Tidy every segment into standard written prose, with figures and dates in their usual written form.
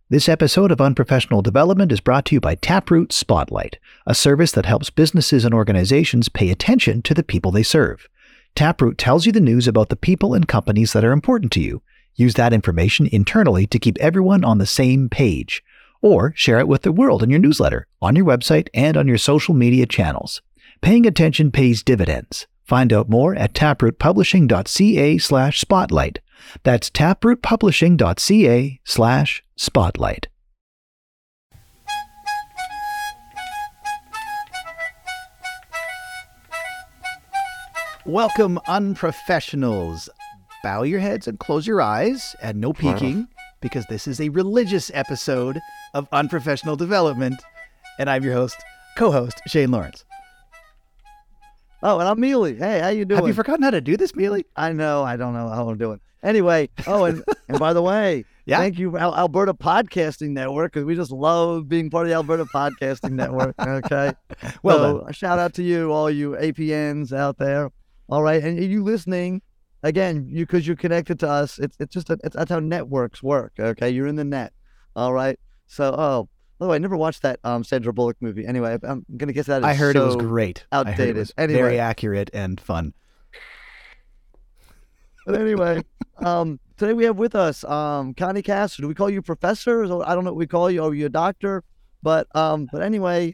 This episode of Unprofessional Development is brought to you by Taproot Spotlight, a service that helps businesses and organizations pay attention to the people they serve. Taproot tells you the news about the people and companies that are important to you. Use that information internally to keep everyone on the same page. Or share it with the world in your newsletter, on your website, and on your social media channels. Paying attention pays dividends. Find out more at taprootpublishing.ca/spotlight. That's taprootpublishing.ca/spotlight. Welcome, unprofessionals. Bow your heads and close your eyes, and no peeking, because this is a religious episode of Unprofessional Development, and I'm your co-host, Shane Lawrence. Oh, and I'm Mealy. Hey, how you doing? Have you forgotten how to do this, Mealy? I know. I don't know how I'm doing. Anyway, and by the way, Thank you, Alberta Podcasting Network, because we just love being part of the Alberta Podcasting Network. Okay. Well, a shout out to you, all you APNs out there. All right, and you listening again, because you're connected to us. That's how networks work. Okay, you're in the net. All right. So, by the way, I never watched that Sandra Bullock movie. Anyway, I'm gonna guess that is I heard it was great. Outdated. I heard it was very accurate and fun. But anyway, today we have with us Connie Cass. Do we call you professor? I don't know what we call you. Are you a doctor? But anyway,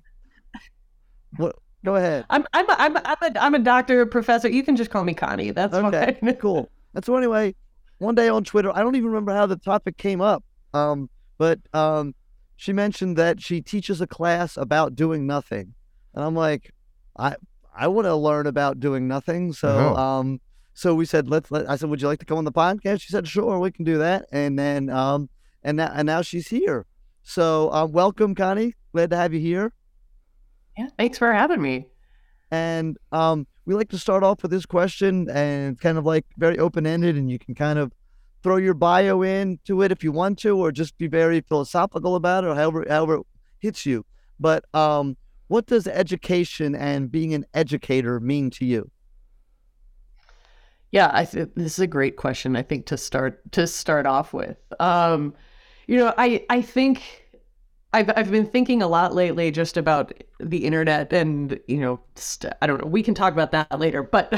go ahead. I'm a doctor, professor. You can just call me Connie. That's okay. Fine. Cool. And so anyway, one day on Twitter, I don't even remember how the topic came up. But she mentioned that she teaches a class about doing nothing, and I'm like, I want to learn about doing nothing. So so we said I said, would you like to come on the podcast? She said, sure, we can do that. And then and now she's here. So welcome, Connie. Glad to have you here. Yeah, thanks for having me. And we like to start off with this question, and kind of like very open-ended, and you can kind of throw your bio into it if you want to, or just be very philosophical about it, or however it hits you. But what does education and being an educator mean to you? Yeah, this is a great question, I think, to start off with. I think I've been thinking a lot lately just about the internet, and I don't know. We can talk about that later. But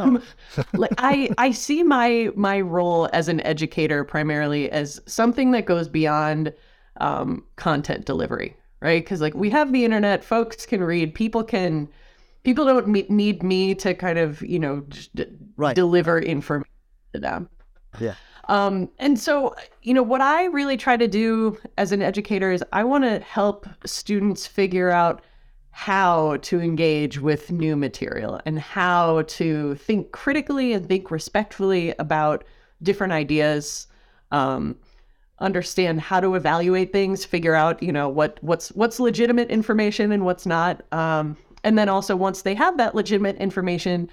I see my role as an educator primarily as something that goes beyond content delivery, right? Because we have the internet, folks can read, people don't need me to kind of deliver information to them. Yeah. And so, what I really try to do as an educator is I want to help students figure out how to engage with new material and how to think critically and think respectfully about different ideas, understand how to evaluate things, figure out, what's legitimate information and what's not. And then also once they have that legitimate information,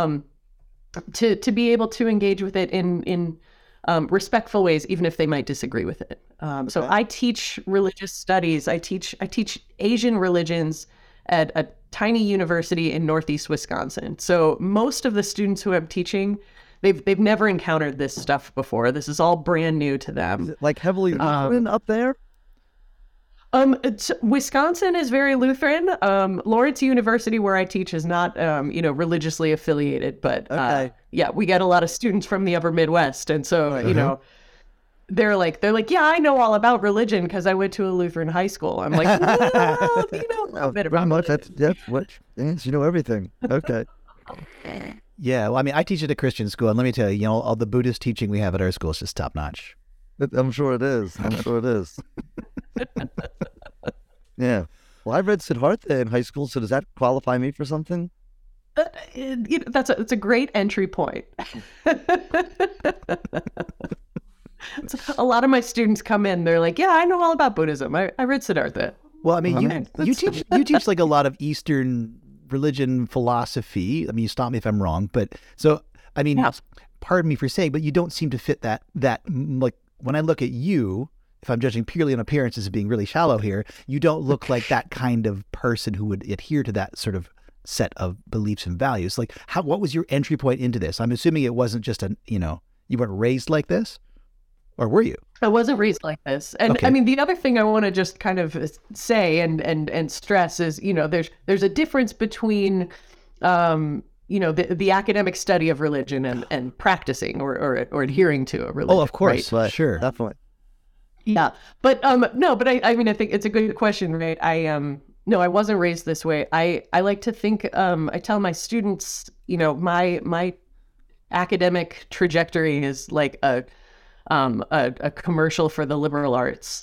to be able to engage with it in respectful ways, even if they might disagree with it. So I teach religious studies. I teach Asian religions at a tiny university in Northeast Wisconsin. So most of the students who I'm teaching, they've never encountered this stuff before. This is all brand new to them. Is it heavily Lutheran up there? Wisconsin is very Lutheran. Lawrence University, where I teach, is not, religiously affiliated, but, we get a lot of students from the upper Midwest. And so, they're like, yeah, I know all about religion because I went to a Lutheran high school. I'm like, well, a bit about much. That's what, yes, you know everything. Okay. Yeah. Well, I teach at a Christian school, and let me tell you, all the Buddhist teaching we have at our school is just top notch. I'm sure it is. Yeah. Well, I read Siddhartha in high school, so does that qualify me for something? That's a great entry point. A lot of my students come in, they're like, yeah, I know all about Buddhism. I read Siddhartha. Well, you teach like a lot of Eastern religion philosophy. You stop me if I'm wrong, but so, pardon me for saying, but you don't seem to fit that when I look at you, if I'm judging purely on appearances of being really shallow here, you don't look like that kind of person who would adhere to that sort of set of beliefs and values. What was your entry point into this? I'm assuming it wasn't just you weren't raised like this? or were you? I wasn't raised like this. And Okay. I mean, the other thing I want to just kind of say and stress is, there's a difference between, the academic study of religion and practicing or adhering to a religion. Oh, of course. Right. Sure. Definitely. Yeah. But no, but I mean, I think it's a good question, right? No, I wasn't raised this way. I like to think, I tell my students, my academic trajectory is like a commercial for the liberal arts.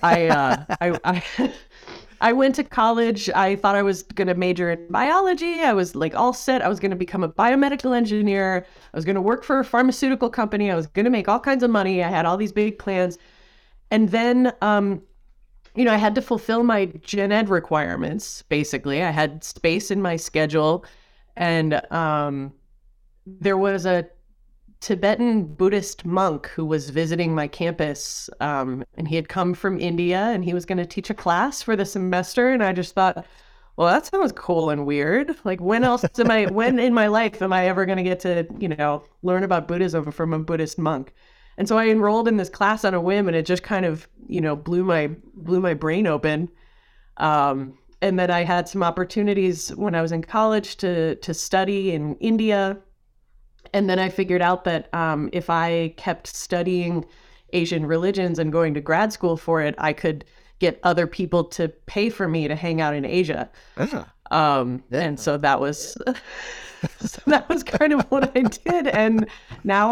I went to college. I thought I was going to major in biology. I was like all set. I was going to become a biomedical engineer. I was going to work for a pharmaceutical company. I was going to make all kinds of money. I had all these big plans. And then, I had to fulfill my gen ed requirements, basically. I had space in my schedule. And there was a Tibetan Buddhist monk who was visiting my campus, and he had come from India, and he was going to teach a class for the semester. And I just thought, well, that sounds cool and weird. Like, when in my life am I ever going to get to, learn about Buddhism from a Buddhist monk? And so I enrolled in this class on a whim, and it just kind of, blew my brain open. And then I had some opportunities when I was in college to study in India. And then I figured out that if I kept studying Asian religions and going to grad school for it, I could get other people to pay for me to hang out in Asia. And so that was kind of what I did. And now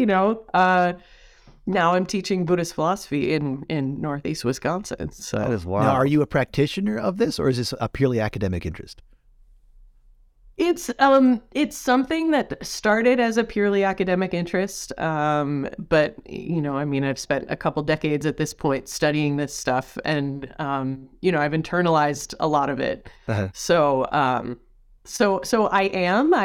I'm teaching Buddhist philosophy in Northeast Wisconsin. So That is wild. Now, are you a practitioner of this, or is this a purely academic interest? it's something that started as a purely academic interest. But I've spent a couple decades at this point studying this stuff, and I've internalized a lot of it. Uh-huh. So I am,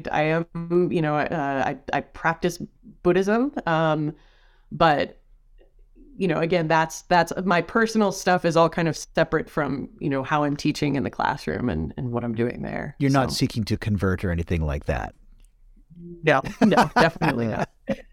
I practice Buddhism. But again, that's my personal stuff is all kind of separate from, how I'm teaching in the classroom and what I'm doing there. You're not seeking to convert or anything like that. No, definitely not.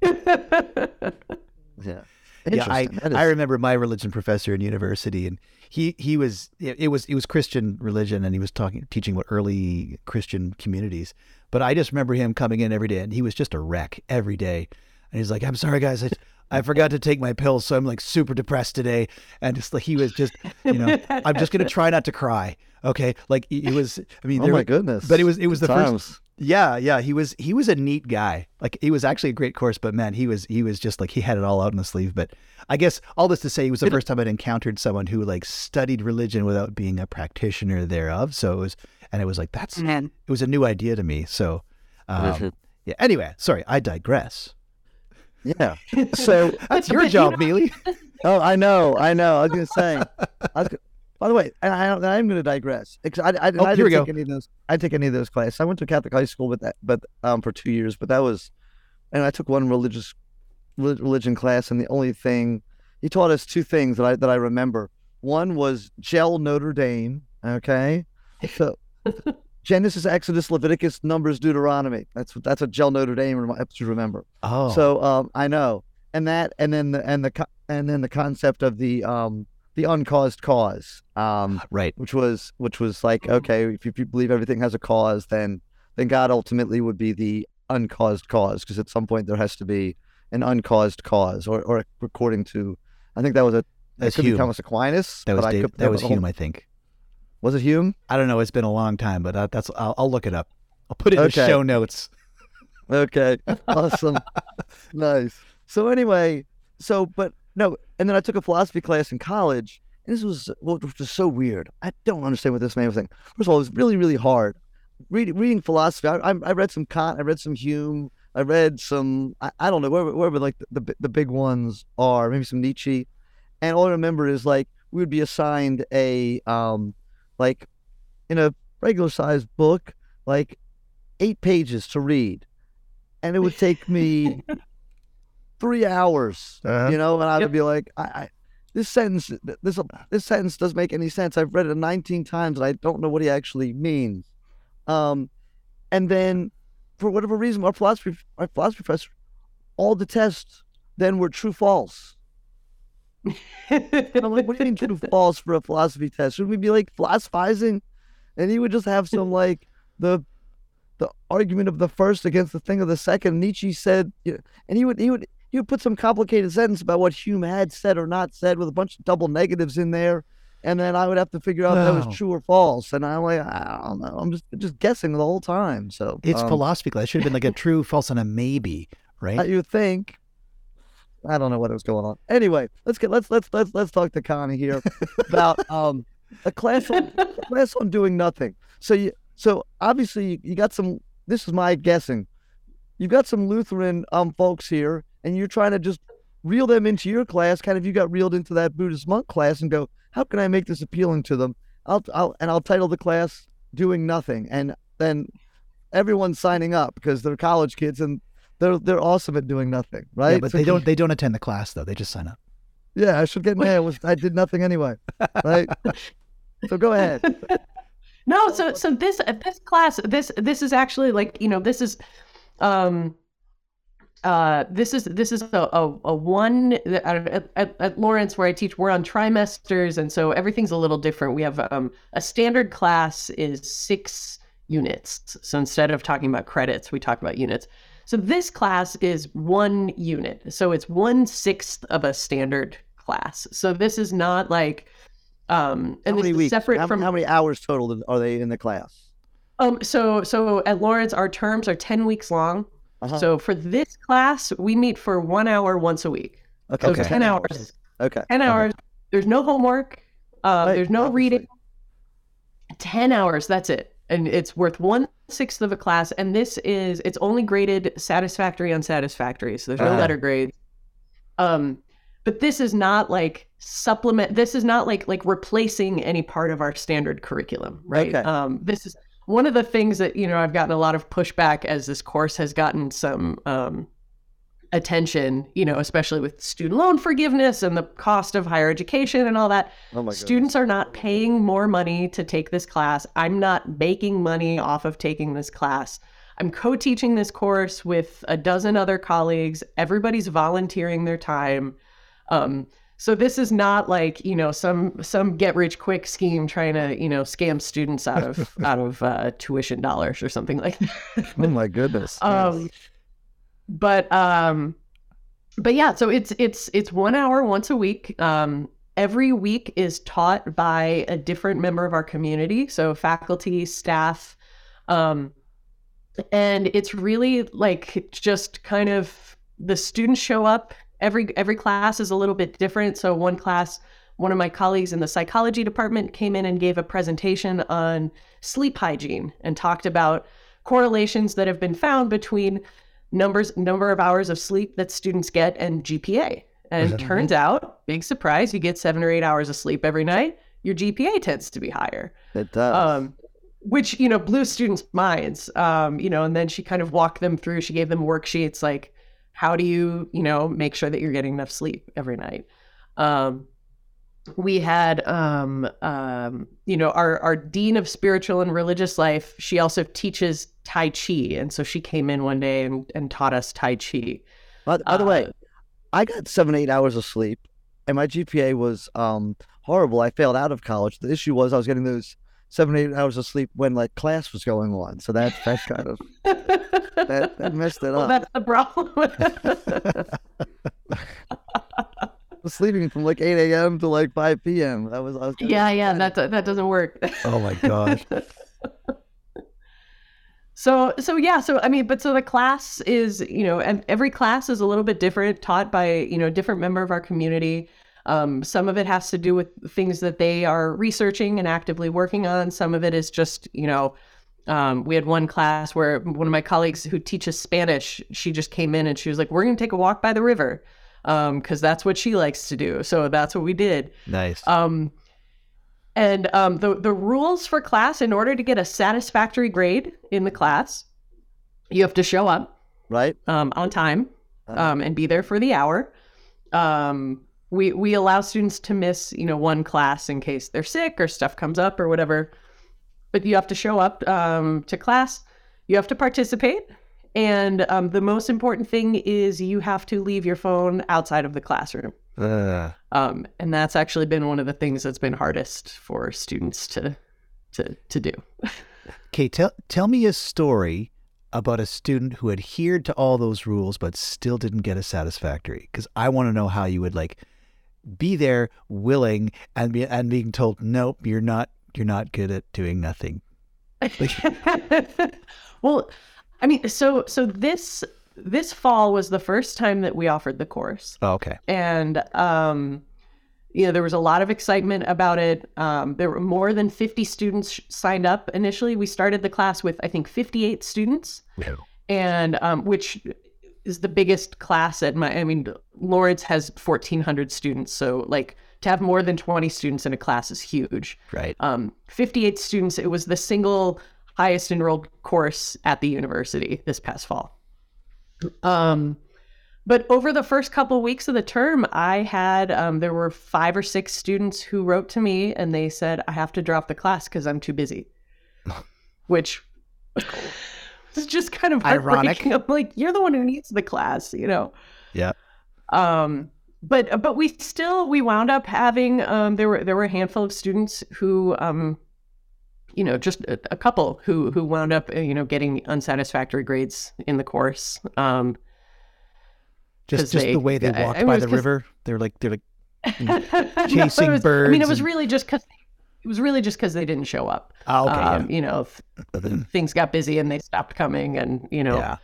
Yeah. Yeah, Interesting. I remember my religion professor in university, and he was it was Christian religion, and he was teaching what early Christian communities. But I just remember him coming in every day, and he was just a wreck every day. And he's like, "I'm sorry, guys, I forgot to take my pills, so I'm like super depressed today." And just like he was just, I'm just gonna try not to cry, okay? Like he was. I mean, Oh my goodness. But it was the Times. first. Yeah. He was a neat guy. Like, it was actually a great course, but man, he was just like, he had it all out in the sleeve. But I guess all this to say, it was the first time I'd encountered someone who like studied religion without being a practitioner thereof. So it was like, it was a new idea to me. So, yeah. Anyway, sorry, I digress. Yeah. So That's your job, Mealy. Oh, I know. I was going to say. By the way, I'm going to digress. I here we didn't go. take any of those. I didn't take any of those classes. I went to Catholic high school, but for 2 years. But that was, and I took one religion class, and the only thing he taught us two things that I remember. One was Gel Notre Dame. Okay, so Genesis, Exodus, Leviticus, Numbers, Deuteronomy. That's what Gel Notre Dame to remember. Oh, So I know, and then the concept of the uncaused cause, right. which was like, okay, if you believe everything has a cause, then God ultimately would be the uncaused cause, because at some point there has to be an uncaused cause, or according to, I think that was That's could be Hume. Thomas Aquinas. That was but I Dave, could- that was the whole- Hume, I think. Was it Hume? I don't know. It's been a long time, but I'll look it up. I'll put it in the Okay. show notes. Okay, awesome, nice. So anyway, but no, and then I took a philosophy class in college, and this was what was so weird. I don't understand what this man was saying. First of all, it was really, really hard. Reading philosophy, I read some Kant, I read some Hume, I read some, I don't know, wherever like the big ones are, maybe some Nietzsche, and all I remember is like we would be assigned a like in a regular sized book, like 8 pages to read, and it would take me 3 hours, Uh-huh. and I Yep. would be like, this sentence doesn't make any sense. I've read it 19 times and I don't know what he actually means. And then for whatever reason, our philosophy professor, all the tests then we're true false. And I'm like, what do you mean true false for a philosophy test? Should we be like philosophizing? And he would just have some like the argument of the first against the thing of the second. Nietzsche said, and he would put some complicated sentence about what Hume had said or not said with a bunch of double negatives in there. And then I would have to figure out if that was true or false. And I'm like, I don't know. I'm just guessing the whole time. So it's philosophy class. It should have been like a true, false, and a maybe, right? You think. I don't know what was going on. Anyway, let's talk to Connie here about a class on doing nothing. So obviously you got some. This is my guessing. You've got some Lutheran folks here, and you're trying to just reel them into your class. Kind of, you got reeled into that Buddhist monk class, and go, how can I make this appealing to them? I'll title the class "Doing Nothing," and then everyone's signing up because they're college kids and they're awesome at doing nothing, right? Yeah, but so they don't attend the class though. They just sign up. Yeah, I should get mad. I did nothing anyway, right? So go ahead. No, so this class, this is actually like, this is this is a one at Lawrence where I teach. We're on trimesters, and so everything's a little different. We have a standard class is 6 units. So instead of talking about credits, we talk about units. So this class is 1 unit. So it's 1/6 of a standard class. So this is not like and how many weeks? Separate How many hours total are they in the class? So at Lawrence, our terms are 10 weeks long. Uh-huh. So for this class, we meet for 1 hour once a week. Okay. So 10 hours. Okay. 10 hours. Okay. There's no homework. There's no reading. 10 hours. That's it. And it's worth 1/6 of a class. And it's only graded satisfactory, unsatisfactory. So there's no letter grades. But this is not like supplement. This is not like replacing any part of our standard curriculum, right? Okay. This is one of the things that, I've gotten a lot of pushback as this course has gotten some attention, especially with student loan forgiveness and the cost of higher education and all that. Oh my Students are not paying more money to take this class. I'm not making money off of taking this class. I'm co-teaching this course with a dozen other colleagues. Everybody's volunteering their time. So this is not like, some get rich quick scheme trying to, scam students out of tuition dollars or something like that. Oh my goodness. But yeah, so it's 1 hour once a week. Every week is taught by a different member of our community. So faculty, staff, and it's really like just kind of the students show up. Every class is a little bit different. So one class, one of my colleagues in the psychology department came in and gave a presentation on sleep hygiene and talked about correlations that have been found between number of hours of sleep that students get and GPA. And turns out, big surprise, you get 7 or 8 hours of sleep every night, your GPA tends to be higher. It does. Which, blew students' minds. And then she kind of walked them through. She gave them worksheets like, how do you, make sure that you're getting enough sleep every night? We had, our dean of spiritual and religious life. She also teaches Tai Chi. And so she came in one day and taught us Tai Chi. By the way, I got 7, 8 hours of sleep and my GPA was horrible. I failed out of college. The issue was I was getting those 7, 8 hours of sleep when like class was going on. So that's kind of, that messed it up. That's the problem. I was sleeping from like 8 a.m. to like 5 p.m. I was that doesn't work. Oh my gosh. So the class is, and every class is a little bit different, taught by, a different member of our community. Some of it has to do with things that they are researching and actively working on. Some of it is just, we had one class where one of my colleagues who teaches Spanish, she just came in and she was like, we're going to take a walk by the river. Cause that's what she likes to do. So that's what we did. Nice. And the rules for class, in order to get a satisfactory grade in the class, you have to show up right on time, and be there for the hour. We allow students to miss, one class in case they're sick or stuff comes up or whatever, but you have to show up to class. You have to participate, And the most important thing is you have to leave your phone outside of the classroom. And that's actually been one of the things that's been hardest for students to do. Okay, tell me a story about a student who adhered to all those rules but still didn't get a satisfactory. Because I want to know how you would like be there, willing, and being told, nope, you're not good at doing nothing. Well, I mean, so this fall was the first time that we offered the course. Oh, okay. And there was a lot of excitement about it. There were more than 50 students signed up initially. We started the class with, I think, 58 students, and which is the biggest class at Lawrence has 1,400 students. So like to have more than 20 students in a class is huge. Right. 58 students. It was the single highest enrolled course at the university this past fall. But over the first couple of weeks of the term, I had, there were 5 or 6 students who wrote to me and they said, I have to drop the class because I'm too busy, which is just kind of ironic. I'm like, you're the one who needs the class, Yeah. But we wound up having, there were a handful of students who, just a couple who wound up, getting unsatisfactory grades in the course. Just the way they walked by the river. They're like chasing birds. I mean, it was really just because they didn't show up. Oh, okay. Things got busy and they stopped coming, and yeah.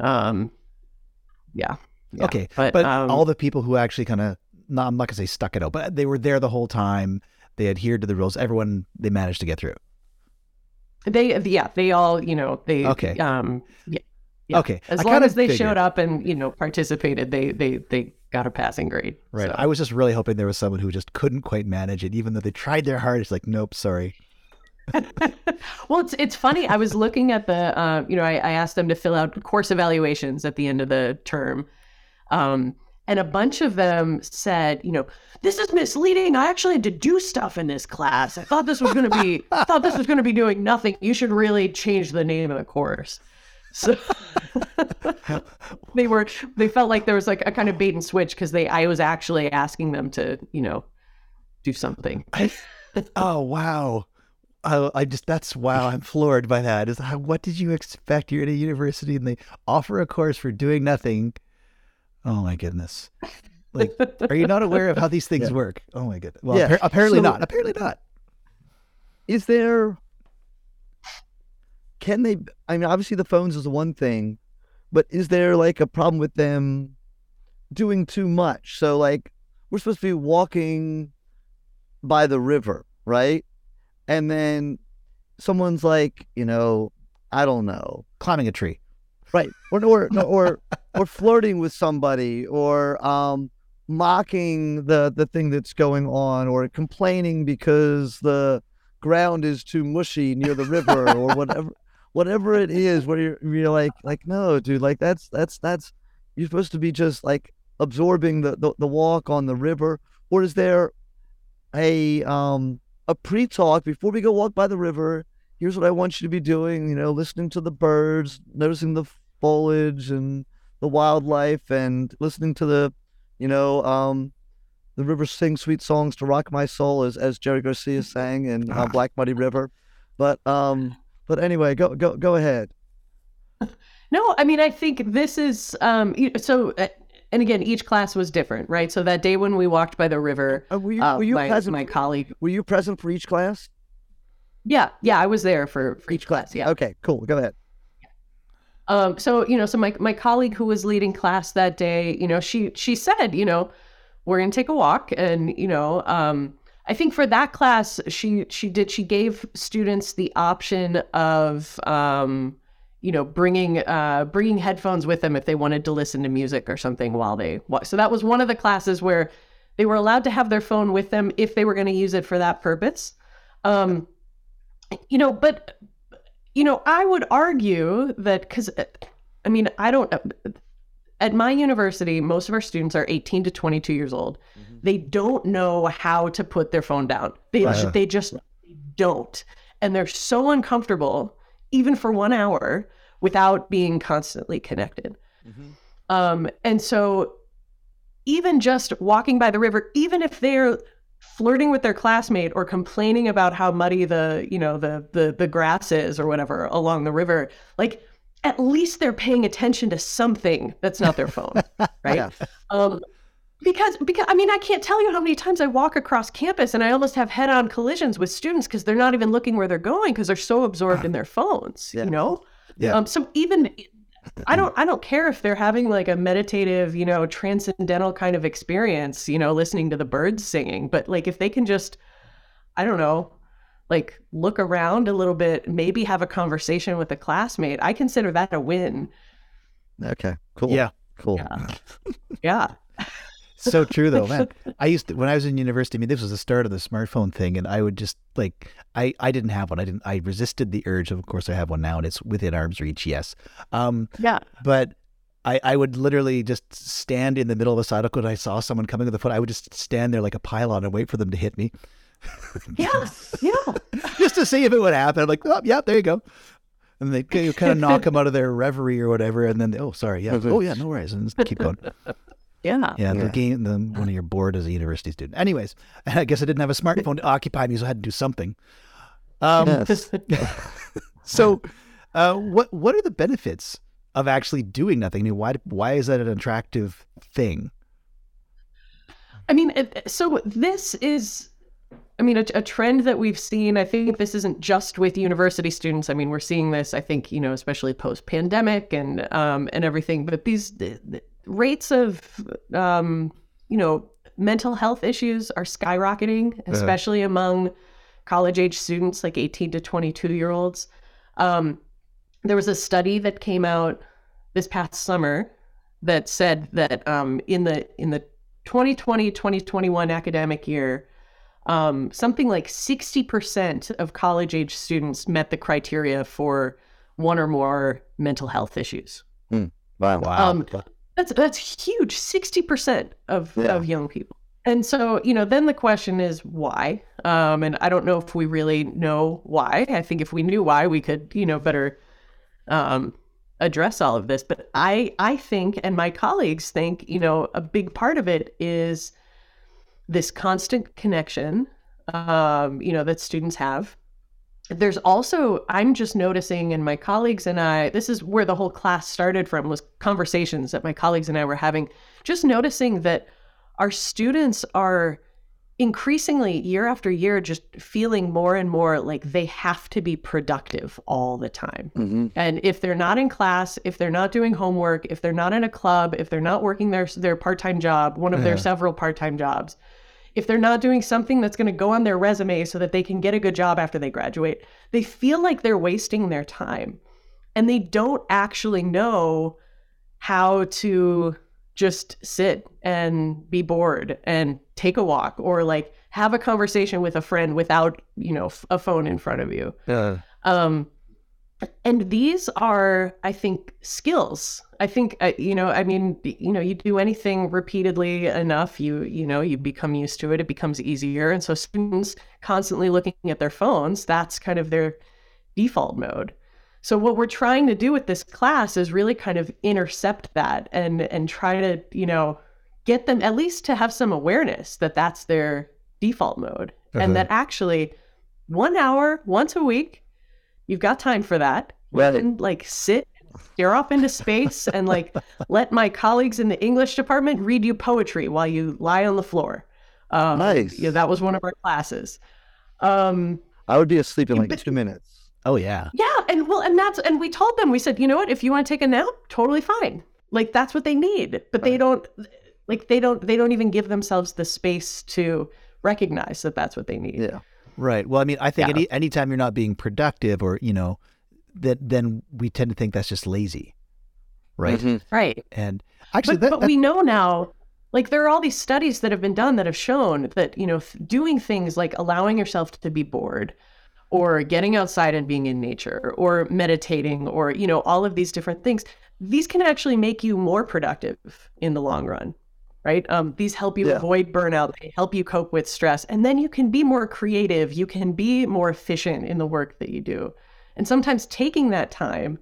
Okay, but all the people who actually kind of, I'm not gonna say stuck it out, but they were there the whole time. They adhered to the rules. Everyone, they managed to get through. They all, they okay. Yeah. Okay. As long as they showed up and, participated, they got a passing grade. Right. So. I was just really hoping there was someone who just couldn't quite manage it, even though they tried their hardest. Like, nope, sorry. Well, it's funny. I was looking at the, I asked them to fill out course evaluations at the end of the term. And a bunch of them said, this is misleading. I actually had to do stuff in this class. I thought this was going to be doing nothing. You should really change the name of the course. So they felt like there was like a kind of bait and switch because I was actually asking them to, do something. Oh, wow. Wow. I'm floored by that. What did you expect? You're at a university and they offer a course for doing nothing. Oh my goodness. Like, are you not aware of how these things work? Oh my goodness. Well, apparently not. Apparently not. Is there... obviously the phones is one thing, but is there like a problem with them doing too much? So like we're supposed to be walking by the river, right? And then someone's like, I don't know, climbing a tree. Right. Or flirting with somebody, or mocking the thing that's going on, or complaining because the ground is too mushy near the river or whatever it is, where you're like, no, dude, like that's you're supposed to be just like absorbing the walk on the river. Or is there a pre-talk before we go walk by the river? Here's what I want you to be doing, listening to the birds, noticing the foliage and the wildlife, and listening to the river sing sweet songs to rock my soul, as Jerry Garcia sang in Black Muddy River. But anyway, go ahead. No, I mean, I think this is, so, and again, each class was different, right? So that day when we walked by the river, were you present? My colleague. Were you present for each class? Yeah, I was there for each class. Yeah. Okay, cool. Go ahead. So my colleague who was leading class that day, she said, we're going to take a walk, and I think for that class, she gave students the option of bringing headphones with them if they wanted to listen to music or something while they walk. So that was one of the classes where they were allowed to have their phone with them if they were going to use it for that purpose. But I would argue that, because, I don't, at my university, most of our students are 18 to 22 years old. Mm-hmm. They don't know how to put their phone down. They just don't. And they're so uncomfortable, even for 1 hour, without being constantly connected. Mm-hmm. And so even just walking by the river, even if they're flirting with their classmate or complaining about how muddy the grass is or whatever along the river, like at least they're paying attention to something that's not their phone, right? Yeah. Because I mean, I can't tell you how many times I walk across campus and I almost have head-on collisions with students because they're not even looking where they're going because they're so absorbed in their phones, Yeah. you know? Yeah. So even I don't care if they're having like a meditative, transcendental kind of experience, listening to the birds singing, but like if they can just, I don't know, like look around a little bit, maybe have a conversation with a classmate, I consider that a win. Okay. Cool. Yeah. Cool. Yeah. So true though, man. When I was in university, I mean, this was the start of the smartphone thing, and I would just like, I didn't have one. I resisted the urge. Of course, I have one now, and it's within arm's reach. Yes. Yeah. But I would literally just stand in the middle of a sidewalk when I saw someone coming with a foot. I would just stand there like a pylon and wait for them to hit me. Yeah. Yeah. Just to see if it would happen. I'm like, oh, yeah, there you go. And they kind of knock them out of their reverie or whatever, and then oh, sorry, yeah, oh yeah, no worries, and just keep going. Yeah. Yeah, one of your bored as a university student. Anyways, I guess I didn't have a smartphone to occupy me, so I had to do something. Yes. So, what are the benefits of actually doing nothing? I mean, why is that an attractive thing? I mean, so this is, I mean, a trend that we've seen. I think this isn't just with university students. I mean, we're seeing this, I think, especially post-pandemic and everything. But these the rates of, mental health issues are skyrocketing, especially among college-age students, like 18 to 22-year-olds. There was a study that came out this past summer that said that in the 2020-2021 academic year, something like 60% of college-age students met the criteria for one or more mental health issues. Wow. That's huge. 60% of young people. And so, then the question is why? And I don't know if we really know why. I think if we knew why, we could, better address all of this. But I think, and my colleagues think, a big part of it is this constant connection, that students have. There's also, I'm just noticing, and my colleagues and I, this is where the whole class started from, was conversations that my colleagues and I were having, just noticing that our students are increasingly, year after year, just feeling more and more like they have to be productive all the time. Mm-hmm. And if they're not in class, if they're not doing homework, if they're not in a club, if they're not working their part-time job, one of their several part-time jobs, if they're not doing something that's going to go on their resume so that they can get a good job after they graduate, they feel like they're wasting their time. And they don't actually know how to just sit and be bored and take a walk or like have a conversation with a friend without, a phone in front of you. Yeah. And these are, I think, skills. I think, you do anything repeatedly enough, you become used to it. It becomes easier. And so students constantly looking at their phones, that's kind of their default mode. So what we're trying to do with this class is really kind of intercept that and try to, get them at least to have some awareness that that's their default mode. And that actually 1 hour once a week, you've got time for that. Right. And sit, stare off into space and let my colleagues in the English department read you poetry while you lie on the floor. Nice. That was one of our classes. I would be asleep in 2 minutes. Oh yeah. Yeah. And we told them, we said, you know what, if you want to take a nap, totally fine. That's what they need. But they don't even give themselves the space to recognize that that's what they need. Yeah. Right. Well, I mean, I think anytime you're not being productive or, then we tend to think that's just lazy. Right. Mm-hmm. Right. And actually, but we know now, there are all these studies that have been done that have shown that, doing things like allowing yourself to be bored or getting outside and being in nature or meditating or, all of these different things, these can actually make you more productive in the long run. Right? These help you avoid burnout. They help you cope with stress. And then you can be more creative. You can be more efficient in the work that you do. And sometimes taking that time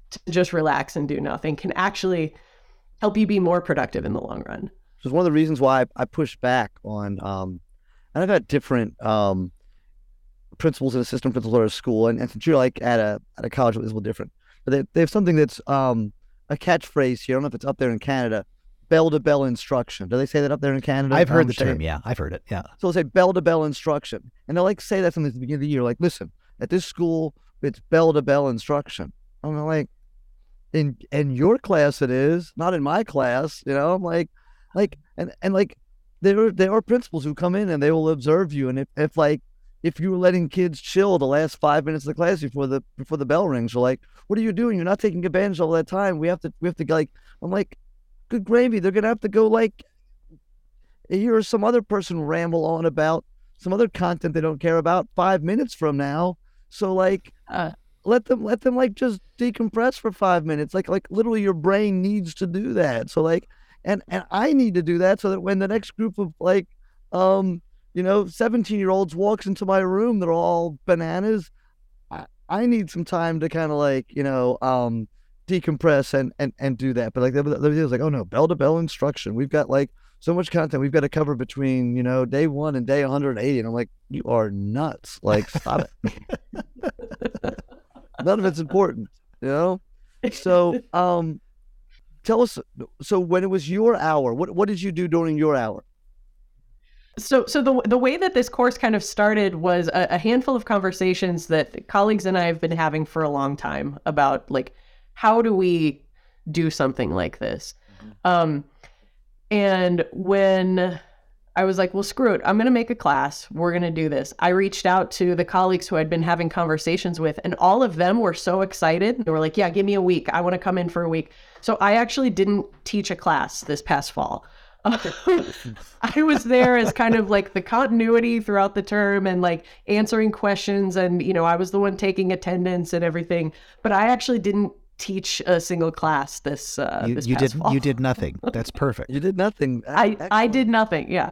to just relax and do nothing can actually help you be more productive in the long run. So it's one of the reasons why I push back on, and I've had different principals and assistant principals at a school, and since you're like at a college, it's a little different. But they have something that's a catchphrase here. I don't know if it's up there in Canada. Bell-to-bell instruction. Do they say that up there in Canada? I've heard the term. Yeah, I've heard it. Yeah. So they'll say bell-to-bell instruction. And they'll like say that something at the beginning of the year. Like, listen, at this school, it's bell-to-bell instruction. I'm like, in your class it is, not in my class. You know, I'm like, and like, there are principals who come in and they will observe you. And if you were letting kids chill the last 5 minutes of the class before the bell rings, you're like, what are you doing? You're not taking advantage of all that time. We have to like, I'm like, good gravy. They're going to have to go like hear some other person ramble on about some other content they don't care about 5 minutes from now. So like, let them like just decompress for 5 minutes. Like literally your brain needs to do that. So like, and I need to do that so that when the next group of like, 17-year-olds walks into my room, they're all bananas. I need some time to kind of like, decompress and do that. But like, the video was like, oh no, bell-to-bell instruction. We've got like so much content we've got to cover between, day 1 and day 180. And I'm like, you are nuts. Like, stop it. None of it's important, So, tell us, so when it was your hour, what did you do during your hour? So the way that this course kind of started was a handful of conversations that colleagues and I have been having for a long time about like, how do we do something like this? And when I was like, well, screw it, I'm going to make a class. We're going to do this. I reached out to the colleagues who I'd been having conversations with, and all of them were so excited. They were like, yeah, give me a week. I want to come in for a week. So I actually didn't teach a class this past fall. I was there as kind of like the continuity throughout the term and like answering questions. And, I was the one taking attendance and everything, but I actually didn't teach a single class this past fall. You did nothing. That's perfect. You did nothing. I did nothing. Yeah.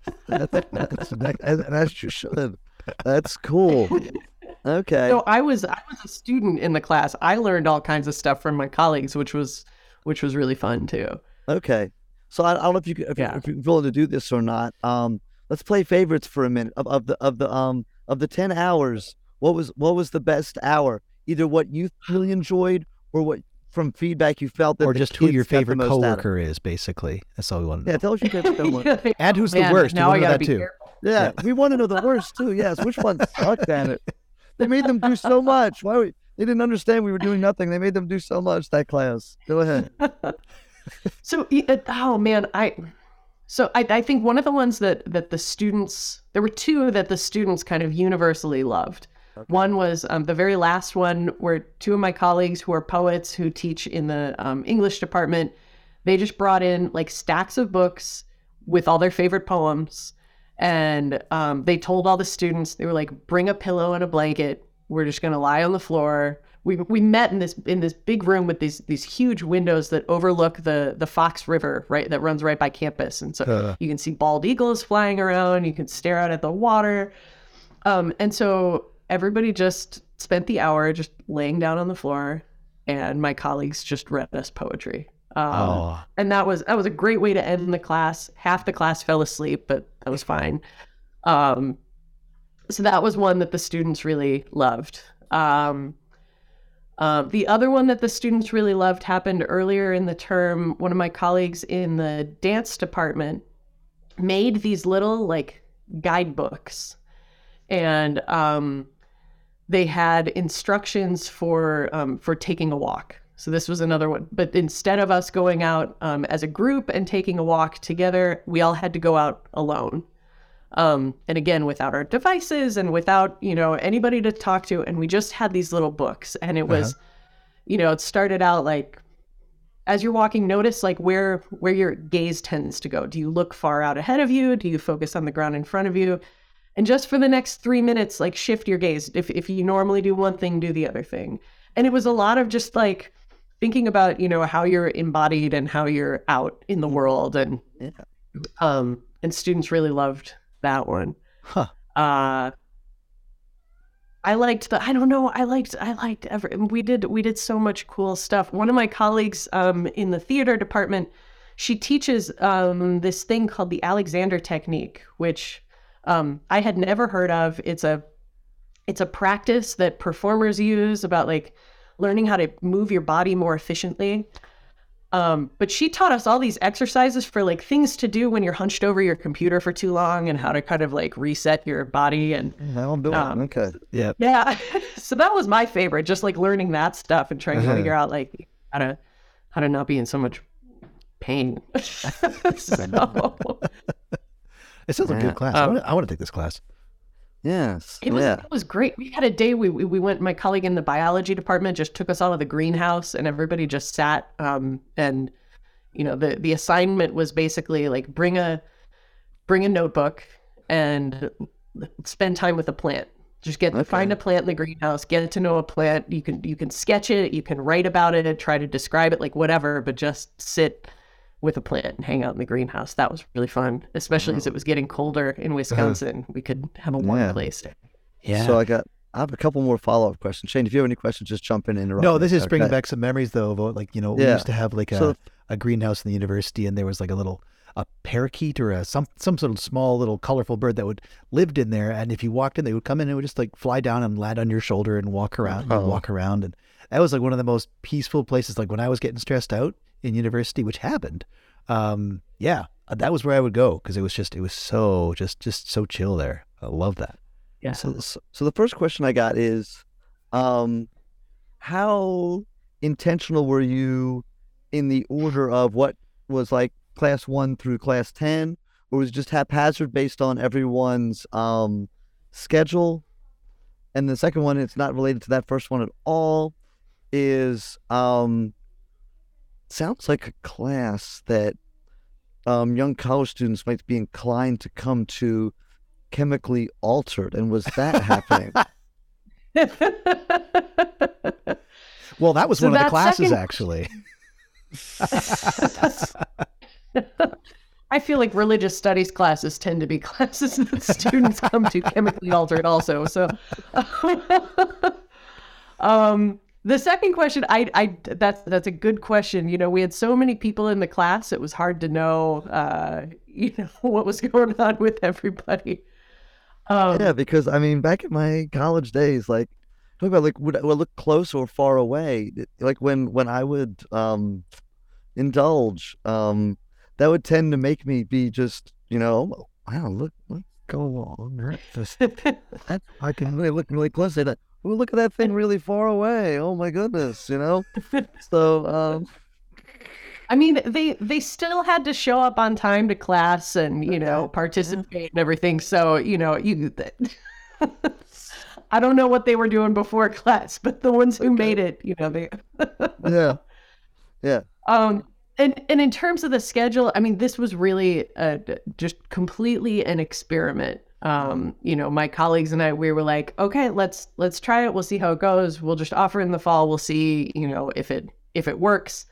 That's you should. That's cool. Okay. So I was a student in the class. I learned all kinds of stuff from my colleagues, which was really fun too. Okay. So I don't know if you're willing to do this or not. Let's play favorites for a minute. Of the 10 hours, what was the best hour? Either what you really enjoyed or what from feedback you felt that, or just who your favorite coworker is, basically. That's all we want to know. Yeah, tell us your favorite coworker. And who's the worst. Now we want to know that too. Careful. Yeah, we want to know the worst too. Yes, which one sucked at it? They made them do so much. They didn't understand we were doing nothing. They made them do so much, that class. Go ahead. So, oh man, I think one of the ones that the students, there were two that the students kind of universally loved. Okay. One was the very last one where two of my colleagues who are poets who teach in the English department, they just brought in like stacks of books with all their favorite poems. And they told all the students, they were like, bring a pillow and a blanket. We're just going to lie on the floor. We met in this big room with these huge windows that overlook the Fox River, right, that runs right by campus. And so you can see bald eagles flying around. You can stare out at the water. And so everybody just spent the hour just laying down on the floor, and my colleagues just read us poetry. And that was a great way to end the class. Half the class fell asleep, but that was fine. So that was one that the students really loved. The other one that the students really loved happened earlier in the term. One of my colleagues in the dance department made these little like guidebooks, and they had instructions for taking a walk. So this was another one. But instead of us going out as a group and taking a walk together, we all had to go out alone. And again, without our devices and without, anybody to talk to. And we just had these little books, and it was, it started out like, as you're walking, notice like where your gaze tends to go. Do you look far out ahead of you? Do you focus on the ground in front of you? And just for the next 3 minutes, like shift your gaze. If you normally do one thing, do the other thing. And it was a lot of just like thinking about, how you're embodied and how you're out in the world. And, and students really loved that one. I liked the, I don't know, I liked we did so much cool stuff. One of my colleagues in the theater department, she teaches this thing called the Alexander Technique, which I had never heard of. It's a practice that performers use about like learning how to move your body more efficiently. But she taught us all these exercises for like things to do when you're hunched over your computer for too long and how to kind of like reset your body. And I'll do it. Okay. Yeah. yeah. So that was my favorite, just like learning that stuff and trying to figure out like how to not be in so much pain. So, It sounds like a good class. I want to take this class. Yes. it was great. We had a day we went, my colleague in the biology department just took us all to the greenhouse and everybody just sat. And you know, the assignment was basically like bring a notebook and spend time with a plant. Just find a plant in the greenhouse, get to know a plant. You can sketch it, you can write about it, try to describe it, like whatever, but just sit with a plant and hang out in the greenhouse. That was really fun, especially as it was getting colder in Wisconsin. We could have a warm place. Yeah. So I have a couple more follow-up questions. Shane, if you have any questions, just jump in and interrupt. No, this me. is bringing back some memories though. Of, like, you know, we used to have like a greenhouse in the university, and there was like a parakeet or some sort of small little colorful bird that lived in there. And if you walked in, they would come in and would just like fly down and land on your shoulder and walk around. And that was like one of the most peaceful places. Like when I was getting stressed out in university, which happened. That was where I would go because it was so so chill there. I love that. Yeah. So the first question I got is, how intentional were you in the order of what was like class 1 through class 10, or was it just haphazard based on everyone's schedule? And the second one, it's not related to that first one at all, is sounds like a class that young college students might be inclined to come to chemically altered. And was that happening? Well, that was one of the classes, actually. I feel like religious studies classes tend to be classes that students come to chemically altered also. So the second question, that's a good question. You know, we had so many people in the class, it was hard to know, what was going on with everybody. Because I mean, back in my college days, like, talk about like would I look close or far away? Like when I would indulge, that would tend to make me be just, wow, look, what's going on? I can really look really close at that. Oh, look at that thing really far away. Oh my goodness, So, I mean, they still had to show up on time to class and, participate and everything. So, I don't know what they were doing before class, but the ones who made it, they. Yeah. And in terms of the schedule, I mean, this was really just completely an experiment. My colleagues and I, we were like, okay, let's try it. We'll see how it goes. We'll just offer in the fall. We'll see, if it works.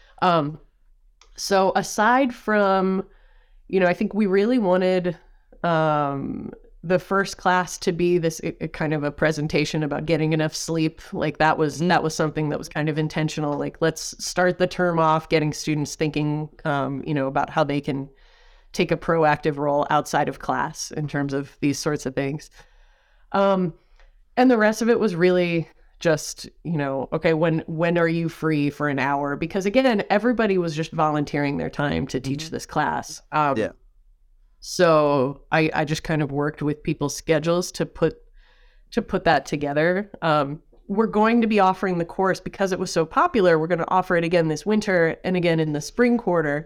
So aside from, I think we really wanted the first class to be this kind of a presentation about getting enough sleep. Like that was something that was kind of intentional. Like, let's start the term off getting students thinking, about how they can take a proactive role outside of class in terms of these sorts of things. And the rest of it was really just, okay, when are you free for an hour? Because again, everybody was just volunteering their time to teach this class. So I just kind of worked with people's schedules to put that together. We're going to be offering the course because it was so popular. We're going to offer it again this winter and again in the spring quarter.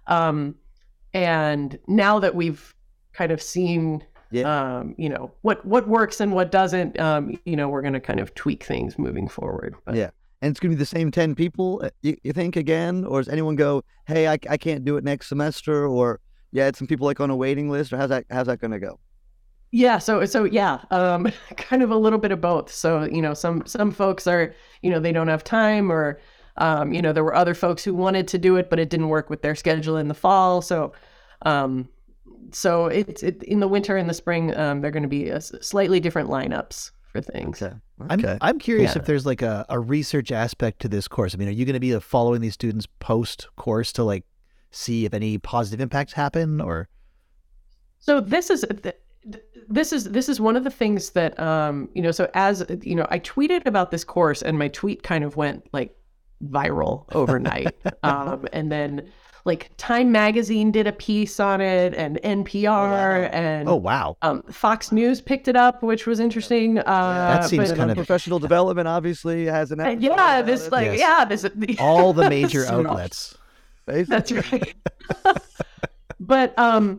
And now that we've kind of seen, what works and what doesn't, we're going to kind of tweak things moving forward. But. Yeah. And it's going to be the same 10 people, you think, again? Or does anyone go, hey, I can't do it next semester? Or, it's some people like on a waiting list? Or how's that going to go? Yeah. So kind of a little bit of both. So, some folks are, they don't have time, or, there were other folks who wanted to do it, but it didn't work with their schedule in the fall. So it's in the winter and the spring, they're going to be slightly different lineups for things. Okay. I'm curious Yeah. if there's like a research aspect to this course. I mean, are you going to be following these students post course to like see if any positive impacts happen, or? So this is one of the things that so as I tweeted about this course, and my tweet kind of went like viral overnight. And then like Time Magazine did a piece on it, and NPR, and Oh, wow. Fox News picked it up, which was interesting. That seems but- kind of Professional development obviously has an episode yeah, about this it. like Yes. yeah, this all the major So- outlets. That's right. But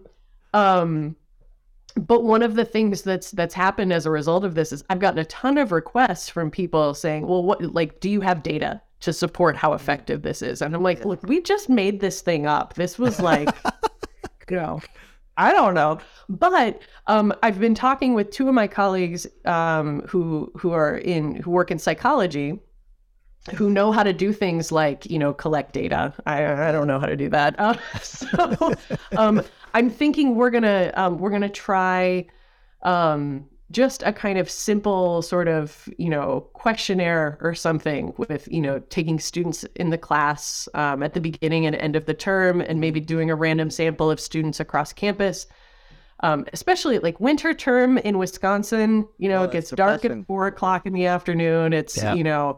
but one of the things that's happened as a result of this is I've gotten a ton of requests from people saying, well, what, like, do you have data to support how effective this is? And I'm like, look, we just made this thing up. This was like, I don't know. But I've been talking with two of my colleagues who work in psychology, who know how to do things like, collect data. I don't know how to do that. So I'm thinking we're gonna try just a kind of simple sort of, questionnaire or something with, taking students in the class at the beginning and end of the term, and maybe doing a random sample of students across campus. Especially like winter term in Wisconsin, it gets dark at 4:00 in the afternoon. It's, Yeah.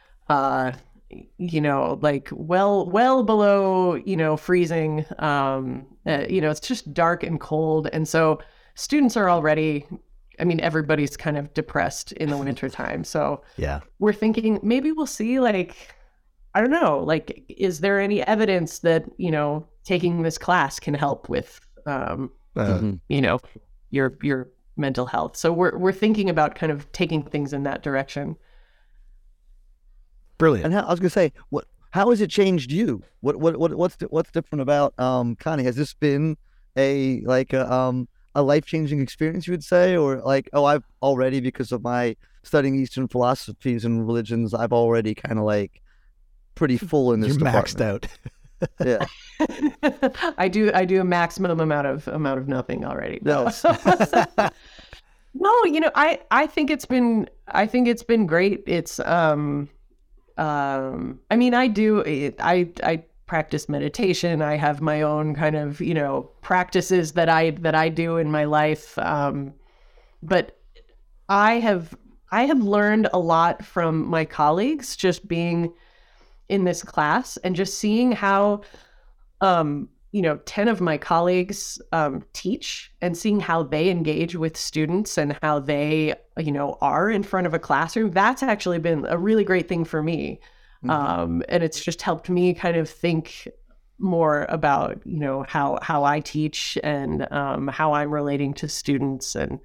like well below, freezing. It's just dark and cold. And so students are already, everybody's kind of depressed in the winter time. So Yeah. we're thinking maybe we'll see, like, I don't know, like, is there any evidence that, taking this class can help with, your mental health. So we're thinking about kind of taking things in that direction. Brilliant. And I was gonna say, how has it changed you? What's different about Connie? Has this been a life-changing experience, you would say, or like, I've already, because of my studying Eastern philosophies and religions, I've already kind of like pretty full in this You're maxed department. out. Yeah. I do a maximum amount of nothing already. No. No, I think it's been great. It's I practice meditation. I have my own kind of, practices that I do in my life. But I have learned a lot from my colleagues just being in this class, and just seeing how 10 of my colleagues teach, and seeing how they engage with students and how they, are in front of a classroom. That's actually been a really great thing for me. And it's just helped me kind of think more about, how I teach and how I'm relating to students. And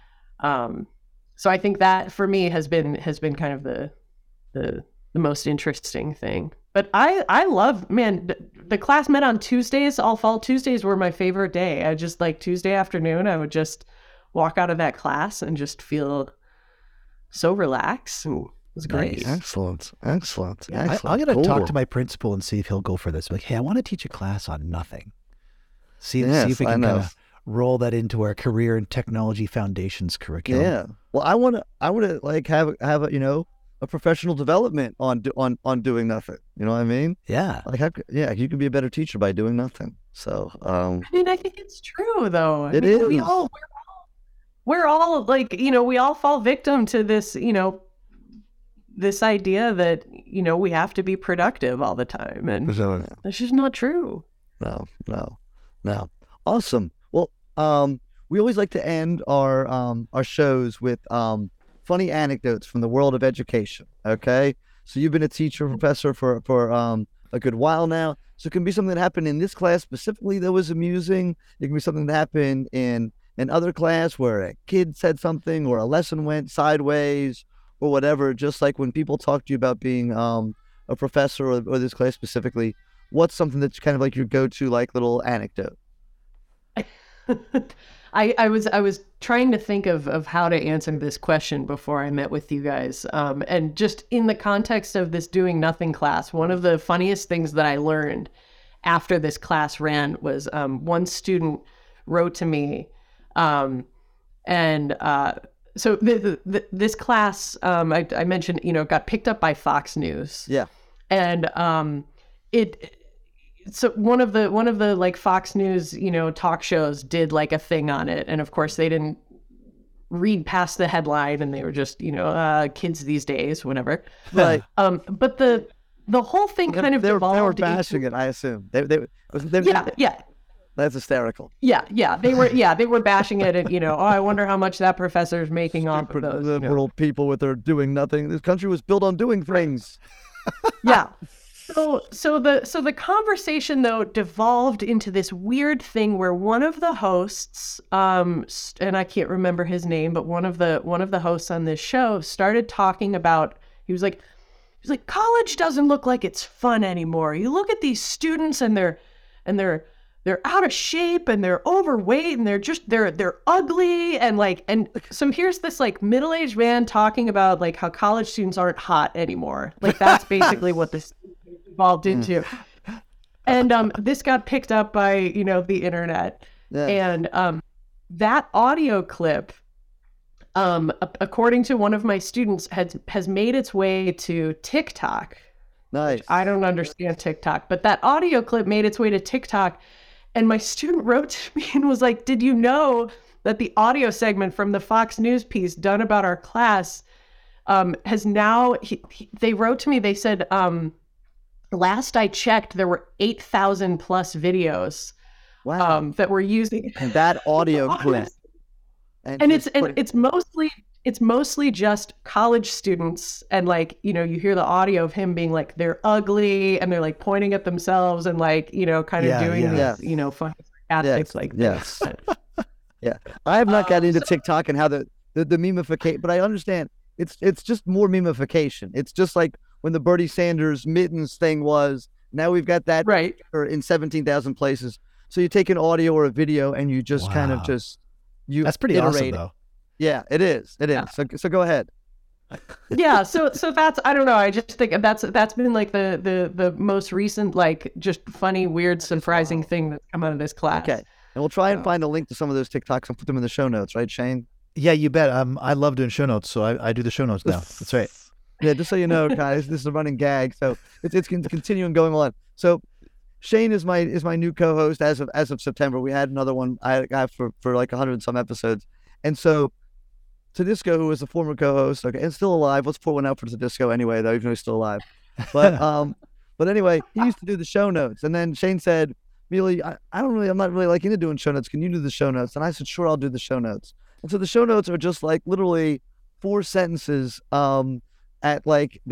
so I think that for me has been kind of the most interesting thing. But I love, the class met on Tuesdays. All fall Tuesdays were my favorite day. I just like Tuesday afternoon, I would just walk out of that class and just feel so relaxed. And it was great. Nice. Excellent. I'm going to talk to my principal and see if he'll go for this. Like, hey, I want to teach a class on nothing. See if we can kind of roll that into our career and technology foundations curriculum. Yeah. Well, I want to like have a professional development on doing nothing. You know what I mean? Yeah. Like, you can be a better teacher by doing nothing. So, I think it's true, though. It is. We're all like, we all fall victim to this, this idea that, we have to be productive all the time. And that's just not true. No. Awesome. Well, we always like to end our shows with funny anecdotes from the world of education. Okay, so you've been a teacher, professor for a good while now. So it can be something that happened in this class specifically that was amusing. It can be something that happened in another class where a kid said something, or a lesson went sideways, or whatever. Just like when people talk to you about being a professor or this class specifically, what's something that's kind of like your go-to like little anecdote? I was trying to think of how to answer this question before I met with you guys. And just in the context of this doing nothing class, one of the funniest things that I learned after this class ran was one student wrote to me and this class, I mentioned, got picked up by Fox News. Yeah. And so one of the like Fox News, talk shows did like a thing on it. And of course they didn't read past the headline, and they were just, kids these days, whatever. Right. But the whole thing kind of they were evolved bashing it, I assume. They yeah. That's hysterical. Yeah, they were bashing it, and I wonder how much that professor is making off of those. Liberal people with their doing nothing. This country was built on doing things. Yeah. So the conversation though devolved into this weird thing where one of the hosts, and I can't remember his name, but one of the hosts on this show started talking about. He was like, college doesn't look like it's fun anymore. You look at these students and they're out of shape and they're overweight and they're ugly and so here's this like middle-aged man talking about like how college students aren't hot anymore. Like that's basically what this evolved into. And this got picked up by, the internet. Yeah. And that audio clip, according to one of my students, has made its way to TikTok. Nice. I don't understand TikTok, but that audio clip made its way to TikTok. And my student wrote to me and was like, did you know that the audio segment from the Fox News piece done about our class has now, they wrote to me, they said, last I checked, there were 8,000 plus videos that were using that audio clip. And it's mostly just college students, and like, you hear the audio of him being like, they're ugly, and they're like pointing at themselves and like, kind of doing this, funny sarcastic like yes. this. Yeah. I have not gotten into TikTok and how the memification, but I understand it's just more memification. It's just like when the Bernie Sanders mittens thing was, now we've got that right in 17,000 places. So you take an audio or a video and you just kind of that's pretty awesome though. Yeah, it is. Yeah. So go ahead. Yeah. So that's, I don't know. I just think that's been like the most recent, like just funny, weird, surprising thing that's come out of this class. Okay. And we'll try and find a link to some of those TikToks and put them in the show notes, right, Shane? Yeah, you bet. I love doing show notes, so I do the show notes now. That's right. Yeah, just so you know, guys, this is a running gag, so it's continuing going on. So Shane is my new co-host as of September. We had another one I got for like 100 and some episodes, and so Tedisco, who was a former co-host, okay, and still alive. Let's pour one out for Tedisco anyway, though, even though he's still alive. But anyway, he used to do the show notes, and then Shane said, "Mealy, I'm not really like into doing show notes. Can you do the show notes?" And I said, "Sure, I'll do the show notes." And so the show notes are just like literally 4 sentences that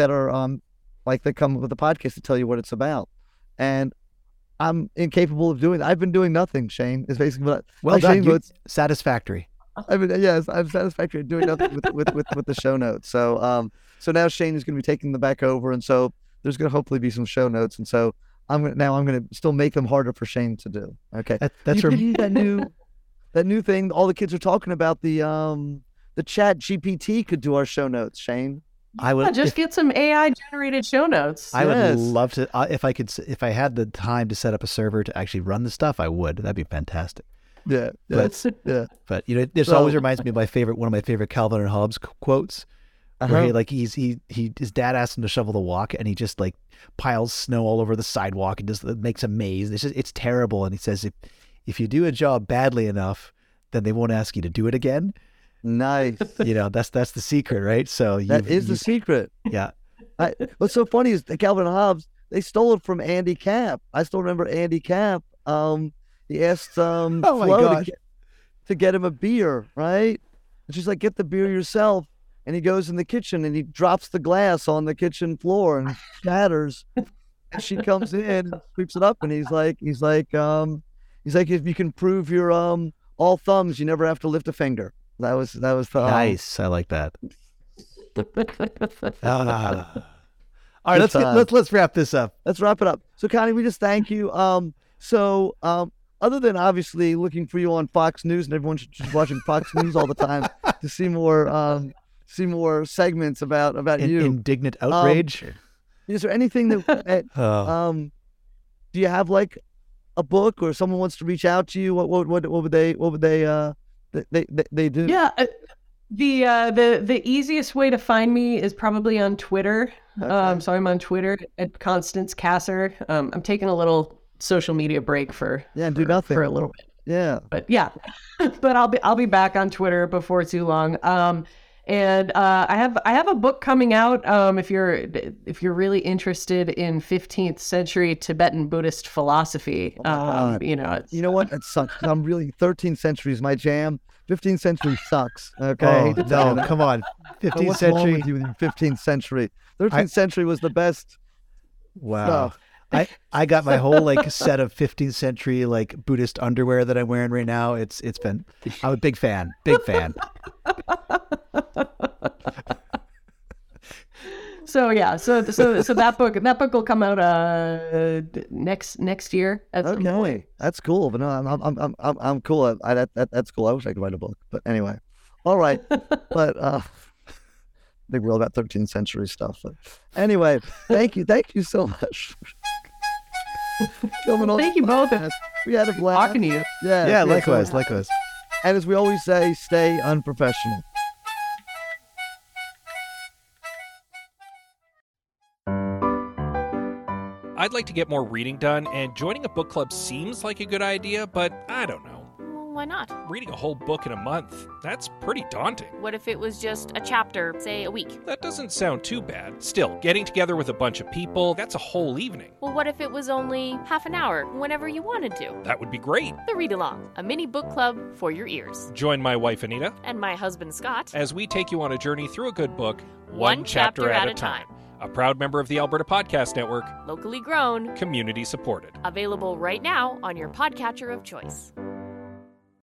come with the podcast to tell you what it's about. And I'm incapable of doing that. I've been doing nothing, Shane, is basically what done. Shane, satisfactory. Yes, I'm satisfactory at doing nothing with the show notes. So now Shane is going to be taking them back over, and so there's going to hopefully be some show notes, and so I'm going to still make them harder for Shane to do. Okay, that's that new thing. All the kids are talking about the Chat GPT could do our show notes, Shane. I would get some AI generated show notes. I would love to if I had the time to set up a server to actually run the stuff. I would. That'd be fantastic. Yeah, but this always reminds me of one of my favorite Calvin and Hobbes quotes, where his dad asked him to shovel the walk, and he just like piles snow all over the sidewalk and just makes a maze. It's terrible, and he says if you do a job badly enough, then they won't ask you to do it again. Nice. That's the secret, right? So that is the secret. Yeah. What's so funny is Calvin and Hobbes, they stole it from Andy Capp. I still remember Andy Capp. He asked Flo to get him a beer, right? And she's like, "Get the beer yourself." And he goes in the kitchen and he drops the glass on the kitchen floor and shatters. And she comes in and sweeps it up, and he's like, "If you can prove you're all thumbs, you never have to lift a finger." That was nice. I like that. All right, let's wrap this up. Let's wrap it up. So Connie, we just thank you. Other than obviously looking for you on Fox News, and everyone should just watching Fox News all the time to see more segments about you. Indignant outrage. Is there anything that do you have like a book, or someone wants to reach out to you? What would they do? Yeah. The easiest way to find me is probably on Twitter. Okay. So I'm on Twitter at Constance Kasser. I'm taking a little social media break for do nothing for a little bit. Yeah. But yeah, but I'll be back on Twitter before too long. And I have a book coming out. If you're really interested in 15th century Tibetan Buddhist philosophy, God. you know, You know what? It sucks. I'm really 13th century is my jam. 15th century sucks. Okay. I Oh, hate to tell you no, that. come on. But 15th what's wrong century. with you with your 15th century? 13th century was the best Wow. stuff. I got my whole like set of 15th century like Buddhist underwear that I'm wearing right now. I'm a big fan. So yeah, so that book will come out next year at some point. Okay, that's cool. But no, I'm cool. That's cool. I wish I could write a book. But anyway, all right. But I think we're all about 13th century stuff. But anyway, thank you so much. Thank you both. We had a blast. Talking to you. Yeah, so- likewise. And as we always say, stay unprofessional. I'd like to get more reading done, and joining a book club seems like a good idea, but I don't know. Why not? Reading a whole book in a month, that's pretty daunting. What if it was just a chapter, say a week? That doesn't sound too bad. Still, getting together with a bunch of people, that's a whole evening. Well, what if it was only half an hour, whenever you wanted to? That would be great. The Read Along, a mini book club for your ears. Join my wife Anita And my husband Scott. as we take you on a journey through a good book, One chapter at a time. A proud member of the Alberta Podcast Network, Locally grown. community supported. Available right now on your podcatcher of choice.